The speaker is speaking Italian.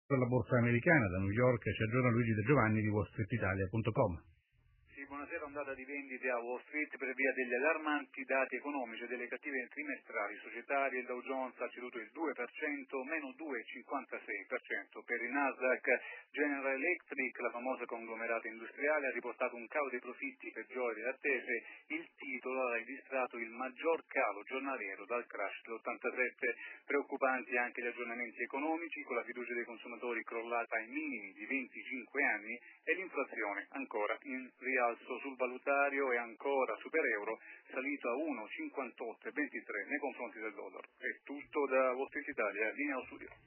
Per la borsa americana da New York ci aggiorna Luigi De Giovanni di wallstreetitalia.com. Buonasera, ondata di vendite a Wall Street per via degli allarmanti dati economici e delle cattive trimestrali societarie. Il Dow Jones ha ceduto il 2%, meno 2,56%. Per il Nasdaq, General Electric, la famosa conglomerato industriale, ha riportato un calo dei profitti peggiore delle attese. Il titolo ha registrato il maggior calo giornaliero dal crash dell'87. Preoccupanti anche gli aggiornamenti economici, con la fiducia dei consumatori crollata ai minimi di 25 anni e l'inflazione ancora in rialzo. Sul valutario è ancora super euro, salito a 1,5823 nei confronti del dollaro. È tutto da Wall Street Italia, linea al studio.